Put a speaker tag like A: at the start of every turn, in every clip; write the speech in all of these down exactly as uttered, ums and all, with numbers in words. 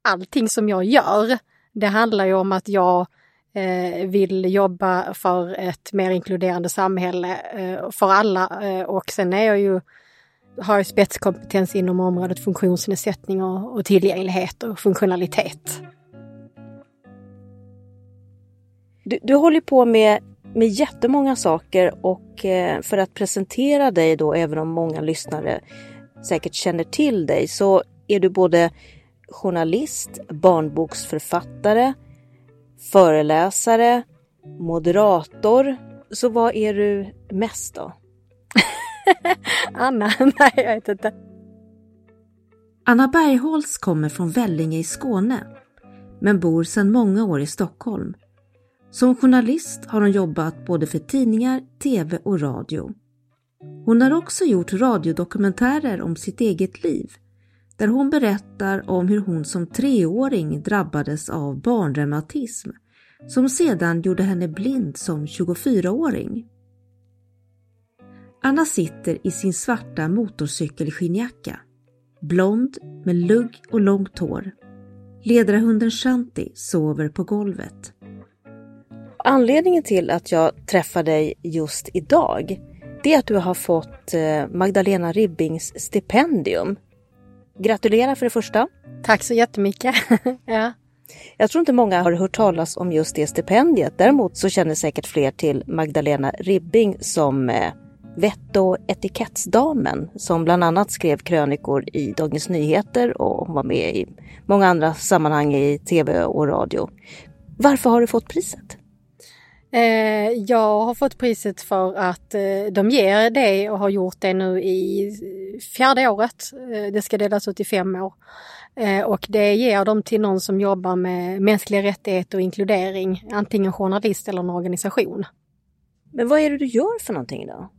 A: allting som jag gör, det handlar ju om att jag eh, vill jobba för ett mer inkluderande samhälle eh, för alla. Eh, och sen är jag ju, har jag spetskompetens inom området funktionsnedsättning och, och tillgänglighet och funktionalitet.
B: Du, du håller på med, med jättemånga saker och eh, för att presentera dig då, även om många lyssnare säkert känner till dig, så är du både journalist, barnboksförfattare, föreläsare, moderator. Så vad är du mest då?
A: Anna, nej jag vet inte.
C: Anna Bergholtz kommer från Vellinge i Skåne, men bor sedan många år i Stockholm. Som journalist har hon jobbat både för tidningar, tv och radio. Hon har också gjort radiodokumentärer om sitt eget liv, där hon berättar om hur hon som treåring drabbades av barnreumatism, som sedan gjorde henne blind som tjugofyraåring. Anna sitter i sin svarta motorcykelskinnjacka, blond med lugg och långt hår. Ledarhunden Shanti sover på golvet.
B: Anledningen till att jag träffar dig just idag, det är att du har fått Magdalena Ribbings stipendium. Gratulerar för det första.
A: Tack så jättemycket. Ja.
B: Jag tror inte många har hört talas om just det stipendiet. Däremot så känner säkert fler till Magdalena Ribbing som eh, vett- och etikettsdamen, som bland annat skrev krönikor i Dagens Nyheter och hon var med i många andra sammanhang i tv och radio. Varför har du fått priset?
A: Eh, jag har fått priset för att eh, de ger det och har gjort det nu i fjärde året. Eh, det ska delas ut i fem år. Eh, och det ger de till någon som jobbar med mänskliga rättigheter och inkludering. Antingen journalist eller en organisation.
B: Men vad är det du gör för någonting då?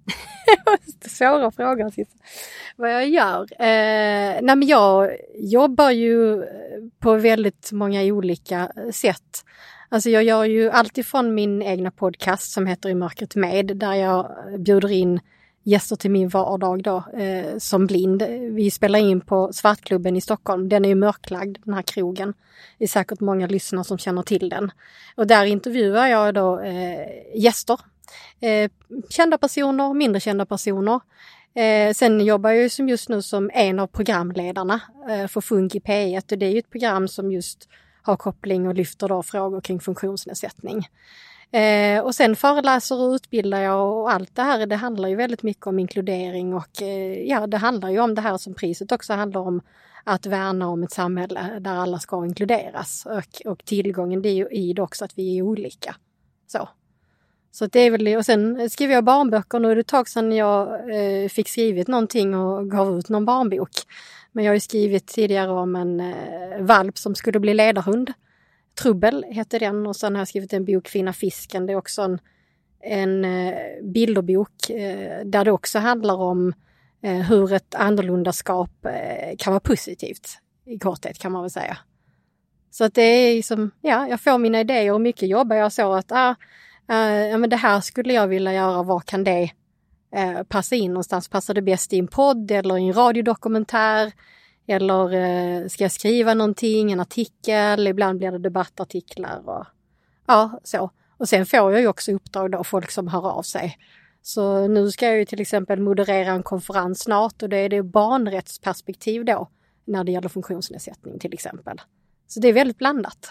A: Svåra frågor. Vad jag gör? Eh, nej men jag jobbar ju på väldigt många olika sätt. Alltså jag gör ju alltifrån min egna podcast som heter I mörkret med, där jag bjuder in gäster till min vardag då, eh, som blind. Vi spelar in på Svartklubben i Stockholm. Den är ju mörklagd, den här krogen. Det är säkert många lyssnare som känner till den. Och där intervjuar jag då eh, gäster. Eh, kända personer, mindre kända personer. Eh, sen jobbar jag ju som just nu som en av programledarna eh, för Funk i P ett. Och det är ju ett program som just har koppling och lyfter då frågor kring funktionsnedsättning. Eh, och sen föreläser och utbildar jag och allt det här, det handlar ju väldigt mycket om inkludering och eh, ja, det handlar ju om det här som priset också handlar om, att värna om ett samhälle där alla ska inkluderas och, och tillgången, det är ju i det också att vi är olika. Så. Så det är väl, och sen skriver jag barnböcker, nu är det ett tag sedan jag eh, fick skrivit någonting och gav ut någon barnbok. Men jag har ju skrivit tidigare om en eh, valp som skulle bli ledarhund. Trubbel heter den, och sen har jag skrivit en bok, Fina fisken. Det är också en, en eh, bilderbok eh, där det också handlar om eh, hur ett annorlundaskap eh, kan vara positivt. I korthet kan man väl säga. Så att det är liksom, ja, jag får mina idéer och mycket jobbar jag så att ah, eh, ja, men det här skulle jag vilja göra, vad kan det eh, passa in någonstans? Passar det bäst i en podd eller i en radiodokumentär? Eller eh, ska jag skriva någonting, en artikel, ibland blir det debattartiklar och ja, så. Och sen får jag ju också uppdrag då, folk som hör av sig. Så nu ska jag ju till exempel moderera en konferens snart, och det är det barnrättsperspektiv då när det gäller funktionsnedsättning till exempel. Så det är väldigt blandat.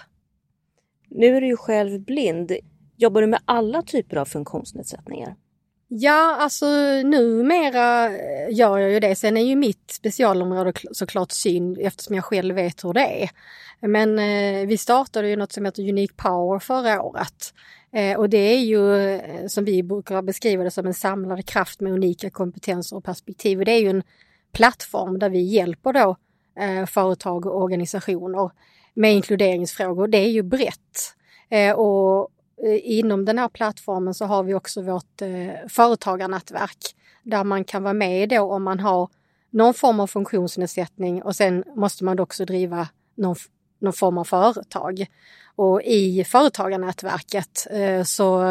B: Nu är du ju själv blind. Jobbar du med alla typer av funktionsnedsättningar?
A: Ja, alltså numera gör jag ju det. Sen är ju mitt specialområde såklart syn, eftersom jag själv vet hur det är. Men eh, vi startade ju något som heter Unique Power förra året. Eh, och det är ju, som vi brukar beskriva det, som en samlad kraft med unika kompetenser och perspektiv. Och det är ju en plattform där vi hjälper då eh, företag och organisationer med inkluderingsfrågor. Det är ju brett. Eh, och inom den här plattformen så har vi också vårt eh, företagarnätverk där man kan vara med då om man har någon form av funktionsnedsättning, och sen måste man också driva någon, någon form av företag. Och i företagarnätverket eh, så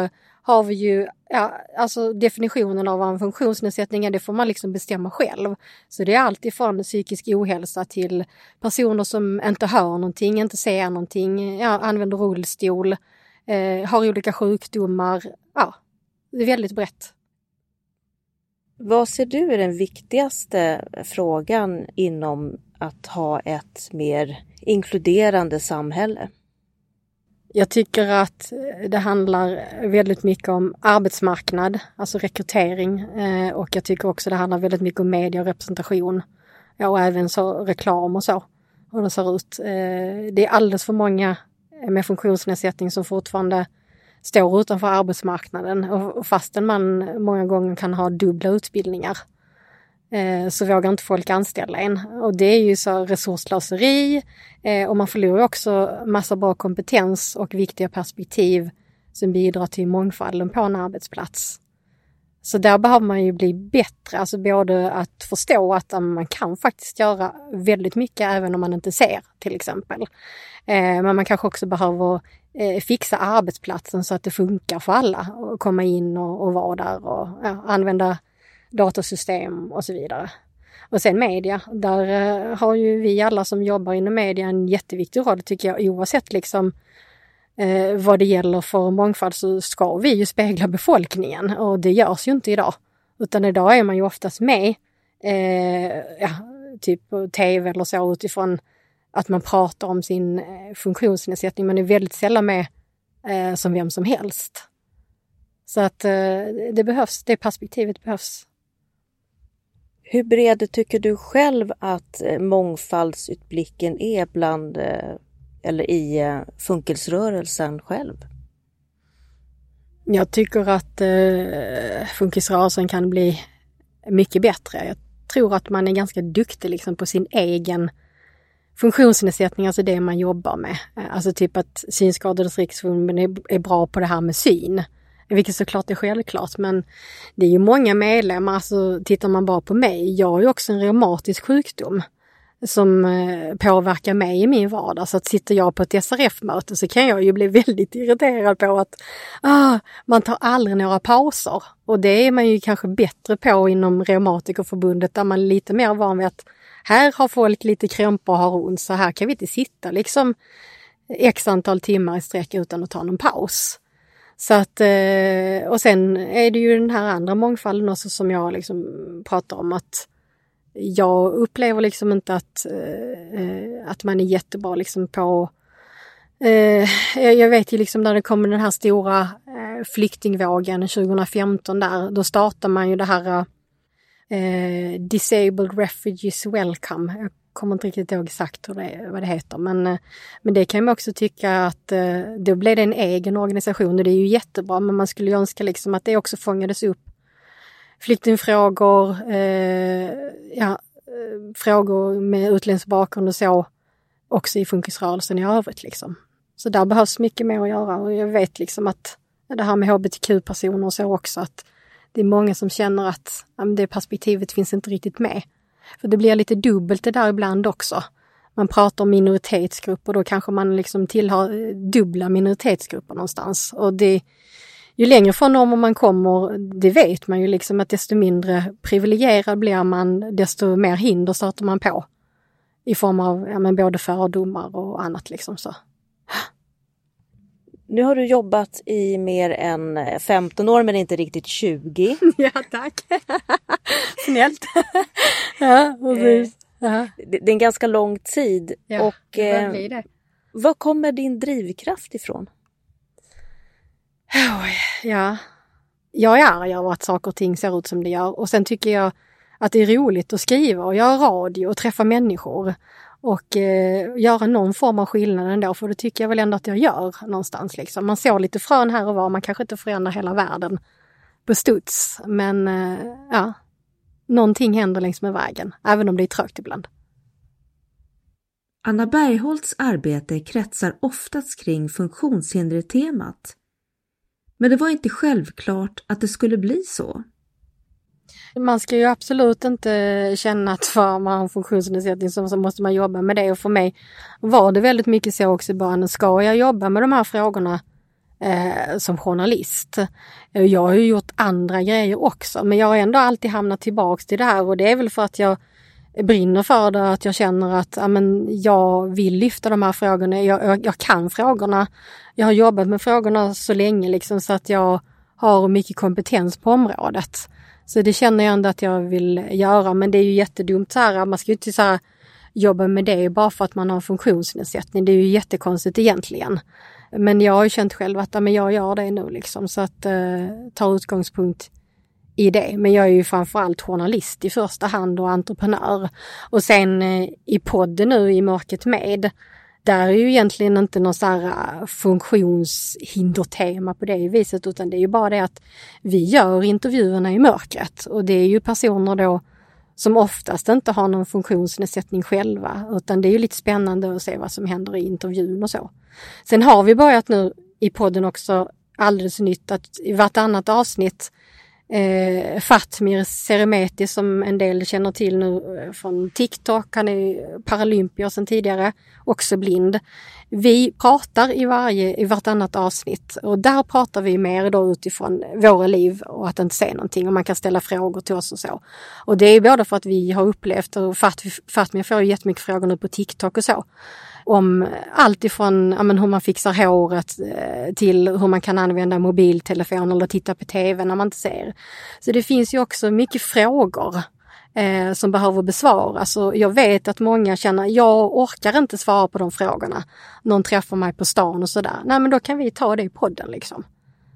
A: har vi ju, ja, alltså definitionen av vad en funktionsnedsättning är, det får man liksom bestämma själv. Så det är alltid från psykisk ohälsa till personer som inte hör någonting, inte ser någonting, ja, använder rullstol, eh, har olika sjukdomar. Ja, det är väldigt brett.
B: Vad ser du är den viktigaste frågan inom att ha ett mer inkluderande samhälle?
A: Jag tycker att det handlar väldigt mycket om arbetsmarknad, alltså rekrytering. Eh, och jag tycker också det handlar väldigt mycket om media och representation. Ja, och även så reklam och så. Hur det ser ut. Eh, det är alldeles för många med funktionsnedsättning som fortfarande står utanför arbetsmarknaden. Och, och fastän man många gånger kan ha dubbla utbildningar eh, så vågar inte folk anställa en. Och det är ju så resurslöseri eh, och man förlorar också massa bra kompetens och viktiga perspektiv som bidrar till mångfalden på en arbetsplats. Så där behöver man ju bli bättre, alltså både att förstå att man kan faktiskt göra väldigt mycket även om man inte ser till exempel. Eh, men man kanske också behöver eh, fixa arbetsplatsen så att det funkar för alla och komma in och, och vara där och ja, använda datasystem och så vidare. Och sen media, där eh, har ju vi alla som jobbar inom media en jätteviktig roll tycker jag, oavsett liksom Eh, vad det gäller för mångfald så ska vi ju spegla befolkningen och det görs ju inte idag. Utan idag är man ju oftast med eh, ja, typ på tv eller så utifrån att man pratar om sin eh, funktionsnedsättning. Man är väldigt sällan med eh, som vem som helst. Så att eh, det behövs, det perspektivet behövs.
B: Hur bred tycker du själv att eh, mångfaldsutblicken är bland eh, eller i eh, funkisrörelsen själv?
A: Jag tycker att eh, funkisrörelsen kan bli mycket bättre. Jag tror att man är ganska duktig liksom, på sin egen funktionsnedsättning, alltså det man jobbar med. Alltså typ att Synskadades Riksförbund är, är bra på det här med syn. Vilket såklart är självklart, men det är ju många medlemmar, alltså tittar man bara på mig, jag har ju också en reumatisk sjukdom som påverkar mig i min vardag. Så att sitter jag på ett S R F-möte så kan jag ju bli väldigt irriterad på att ah, man tar aldrig några pauser. Och det är man ju kanske bättre på inom Reumatikerförbundet där man är lite mer van vid att här har folk lite krämpor och har ont så här kan vi inte sitta liksom x antal timmar i sträck utan att ta någon paus. Så att, och sen är det ju den här andra mångfalden också som jag liksom pratar om att jag upplever liksom inte att, eh, att man är jättebra liksom på... Eh, jag vet ju liksom när det kommer den här stora eh, flyktingvågen tjugo femton där, då startar man ju det här eh, Disabled Refugees Welcome. Jag kommer inte riktigt ihåg exakt hur det, vad det heter. Men, eh, men det kan man också tycka att eh, då blir det en egen organisation och det är ju jättebra. Men man skulle ju önska liksom att det också fångades upp flyktingfrågor, eh, ja, frågor med utländsk bakgrund och så också i funkisrörelsen i övrigt liksom. Så där behövs mycket mer att göra och jag vet liksom att det här med H B T Q-personer och så också att det är många som känner att ja, det perspektivet finns inte riktigt med. För det blir lite dubbelt det där ibland också. Man pratar om minoritetsgrupper och då kanske man liksom tillhör dubbla minoritetsgrupper någonstans och det ju längre från normer man kommer, det vet man ju liksom att desto mindre privilegierad blir man, desto mer hinder stöter man på. I form av ja, men både fördomar och annat liksom så.
B: Nu har du jobbat i mer än femton år men inte riktigt tjugo.
A: Ja, tack. Snällt. Ja, precis. Ja.
B: Det, det är en ganska lång tid.
A: Ja,
B: och
A: det blir det.
B: Var kommer din drivkraft ifrån?
A: Ja, jag är arg över att saker och ting ser ut som det gör. Och sen tycker jag att det är roligt att skriva och göra radio och träffa människor. Och eh, göra någon form av skillnad ändå. För det tycker jag väl ändå att jag gör någonstans. Liksom. Man såg lite frön här och var. Man kanske inte förändrar hela världen på studs. Men eh, ja, någonting händer längs med vägen. Även om det är trögt ibland.
C: Anna Bergholtz arbete kretsar oftast kring funktionshinder-temat. Men det var inte självklart att det skulle bli så.
A: Man ska ju absolut inte känna att för man har en funktionsnedsättning så, så måste man jobba med det. Och för mig var det väldigt mycket så också i början. Ska jag jobba med de här frågorna eh, som journalist. Jag har ju gjort andra grejer också, men jag har ändå alltid hamnat tillbaka till det här, och det är väl för att jag brinner för det, att jag känner att ja, men jag vill lyfta de här frågorna, jag, jag, jag kan frågorna, jag har jobbat med frågorna så länge liksom, så att jag har mycket kompetens på området. Så det känner jag ändå att jag vill göra, men det är ju jättedumt så här, man ska ju inte så här jobba med det bara för att man har en funktionsnedsättning, det är ju jättekonstigt egentligen. Men jag har ju känt själv att ja, men jag gör det nu liksom, så att eh, ta utgångspunkt i det. Men jag är ju framförallt journalist i första hand och entreprenör. Och sen eh, i podden nu i Mörket med, där är ju egentligen inte någon så här funktionshindertema på det viset, utan det är ju bara det att vi gör intervjuerna i mörkret, och det är ju personer då som oftast inte har någon funktionsnedsättning själva, utan det är ju lite spännande att se vad som händer i intervjun och så. Sen har vi börjat nu i podden också alldeles nytt att i vartannat avsnitt Eh, Fatmir Seremeti, som en del känner till nu från TikTok, han är paralympier sedan tidigare, också blind. Vi pratar i varje i vartannat avsnitt, och där pratar vi mer då utifrån våra liv och att inte se någonting, och man kan ställa frågor till oss och så. Och det är både för att vi har upplevt, och Fatmir får ju jättemycket frågor nu på TikTok och så, om allt ifrån ja, men hur man fixar håret till hur man kan använda mobiltelefon eller titta på tv när man inte ser. Så det finns ju också mycket frågor eh, som behöver besvaras. Och jag vet att många känner, jag orkar inte svara på de frågorna. Någon träffar mig på stan och sådär. Nej, men då kan vi ta det i podden liksom.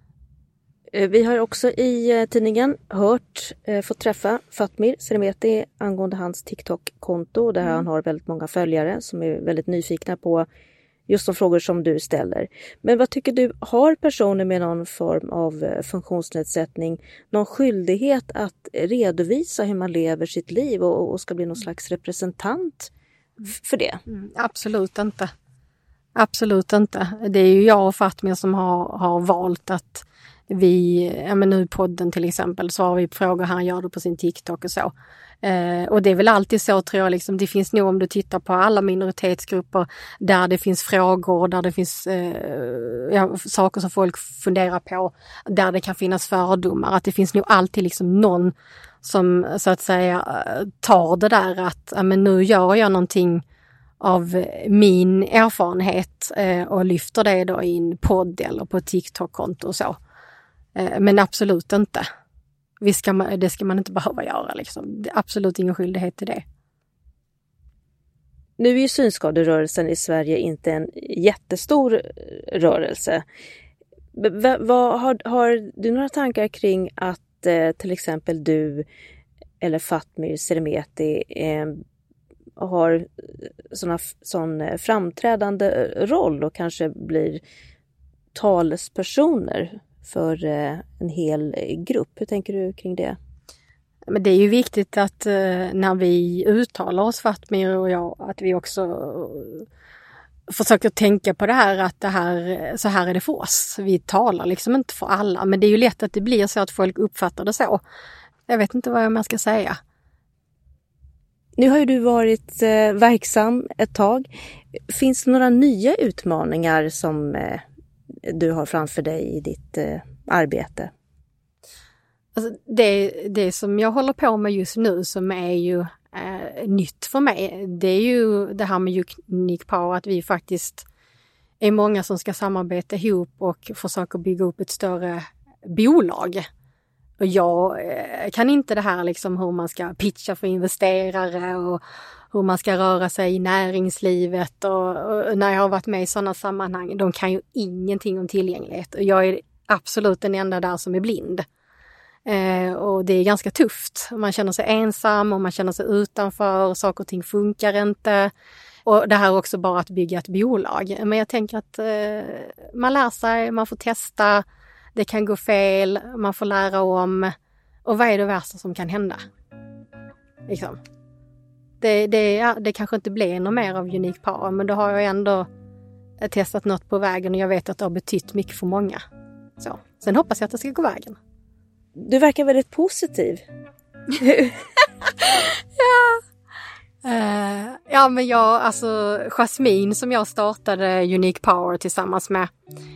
B: Vi har också i tidningen hört, eh, fått träffa Fatmir Seremeti angående hans TikTok-konto, där mm. han har väldigt många följare som är väldigt nyfikna på just de frågor som du ställer. Men vad tycker du, har personer med någon form av funktionsnedsättning någon skyldighet att redovisa hur man lever sitt liv och, och ska bli någon slags representant för det?
A: Mm, absolut inte. Absolut inte. Det är ju jag och Fatmir som har, har valt att vi, ja men nu i podden till exempel, svarar vi på frågor, han gör det på sin TikTok och så. Eh, och det är väl alltid så, tror jag, liksom, det finns nog, om du tittar på alla minoritetsgrupper där det finns frågor, där det finns eh, ja, saker som folk funderar på, där det kan finnas fördomar, att det finns nog alltid liksom någon som så att säga tar det där att ja, men nu gör jag någonting av min erfarenhet eh, och lyfter det då i en podd eller på ett TikTok-konto och så. Eh, men absolut inte. Vi ska, det ska man inte behöva göra. Liksom. Det är absolut ingen skyldighet till det.
B: Nu är ju synskaderörelsen i Sverige inte en jättestor rörelse. V- vad, har, har du några tankar kring att eh, till exempel du eller Fatmir Seremeti eh, har såna, sån framträdande roll och kanske blir talespersoner för en hel grupp? Hur tänker du kring det?
A: Men det är ju viktigt att när vi uttalar oss, Fatmir och jag, att vi också försöker tänka på det här, att det här, så här är det för oss. Vi talar liksom inte för alla, men det är ju lätt att det blir så att folk uppfattar det så. Jag vet inte vad jag mer ska säga.
B: Nu har ju du varit eh, verksam ett tag. Finns det några nya utmaningar som eh, du har framför dig i ditt eh, arbete?
A: Alltså det, det som jag håller på med just nu, som är ju eh, nytt för mig, det är ju det här med Unique Power, att vi faktiskt är många som ska samarbeta ihop och försöka bygga upp ett större bolag. Och jag kan inte det här liksom hur man ska pitcha för investerare och hur man ska röra sig i näringslivet. Och, och när jag har varit med i sådana sammanhang, de kan ju ingenting om tillgänglighet. Och jag är absolut den enda där som är blind. Eh, och det är ganska tufft. Man känner sig ensam och man känner sig utanför. Saker och ting funkar inte. Och det här är också bara att bygga ett bolag. Men jag tänker att eh, man lär sig, man får testa. Det kan gå fel, man får lära om. Och vad är det värsta som kan hända? Liksom. Det, det, det kanske inte blir något mer av Unique Power, men då har jag ändå testat något på vägen och jag vet att det har betytt mycket för många. Så. Sen hoppas jag att det ska gå vägen.
B: Du verkar väldigt positiv.
A: ja. Uh, ja men jag, alltså Jasmine som jag startade Unique Power tillsammans med.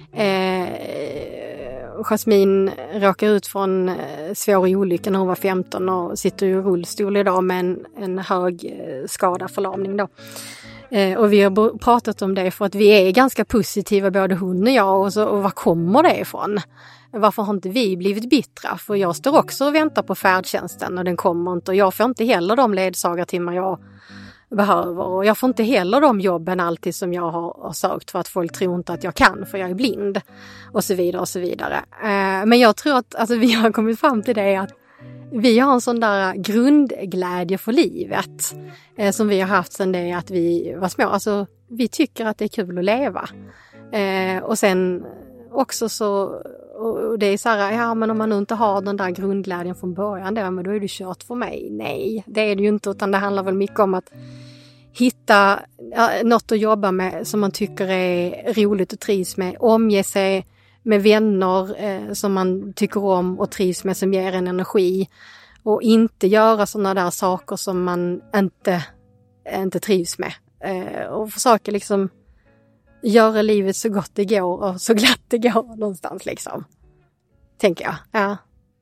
A: Uh, Jasmine råkade ut från uh, svår olycka när hon var femton och sitter i rullstol idag med en, en hög uh, skada, förlamning då. Uh, och vi har pratat om det för att vi är ganska positiva både hon och jag och, så, och var kommer det ifrån? Varför har inte vi blivit bittra? För jag står också och väntar på färdtjänsten och den kommer inte. Och jag får inte heller de ledsagartimmar jag behöver. Och jag får inte heller de jobben alltid som jag har, har sökt för att folk tror inte att jag kan för jag är blind. Och så vidare och så vidare. Eh, men jag tror att alltså, vi har kommit fram till det att vi har en sån där grundglädje för livet. Eh, som vi har haft sedan det att vi var små. Alltså vi tycker att det är kul att leva. Eh, och sen också så... Och det är så här, ja men om man nu inte har den där grundglädjen från början då, men då är det kört för mig. Nej, det är det ju inte, utan det handlar väl mycket om att hitta ja, något att jobba med som man tycker är roligt och trivs med. Omge sig med vänner eh, som man tycker om och trivs med, som ger en energi. Och inte göra sådana där saker som man inte, inte trivs med. Eh, och försöka liksom göra livet så gott det går och så glatt det går någonstans liksom. Tänker jag, ja.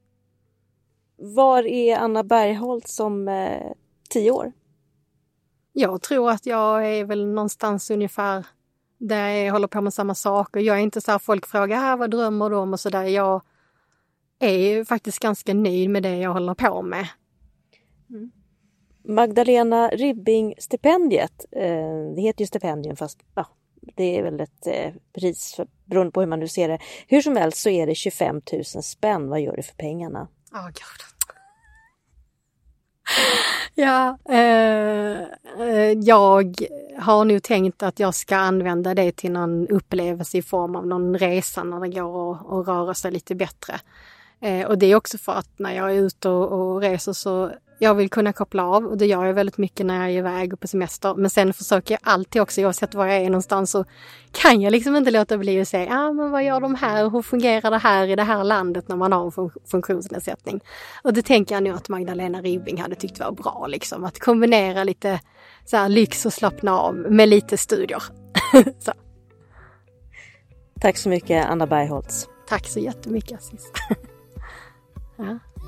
B: Var är Anna Bergholtz om eh, tio år?
A: Jag tror att jag är väl någonstans ungefär där jag håller på med samma saker. Jag är inte så här, folk frågar, vad drömmer du om och sådär. Jag är faktiskt ganska nöjd med det jag håller på med.
B: Mm. Magdalena Ribbing-stipendiet, eh, det heter ju stipendium fast ja, det är väl ett eh, pris för, beroende på hur man nu ser det. Hur som helst så är det tjugofem tusen spänn. Vad gör du för pengarna?
A: Åh, oh, gud. Ja, eh, jag har nu tänkt att jag ska använda det till någon upplevelse i form av någon resa när det går att, att röra sig lite bättre. Eh, och det är också för att när jag är ute och, och reser så jag vill kunna koppla av, och det gör jag väldigt mycket när jag är iväg och på semester. Men sen försöker jag alltid också, oavsett var jag är någonstans, så kan jag liksom inte låta bli att säga, ja ah, men vad gör de här? Hur fungerar det här i det här landet när man har en fun- funktionsnedsättning? Och det tänker jag nu att Magdalena Ribbing hade tyckt var bra, liksom. Att kombinera lite så här, lyx och slappna av med lite studier. Så.
B: Tack så mycket, Anna Bergholtz.
A: Tack så jättemycket, Assis. Ja.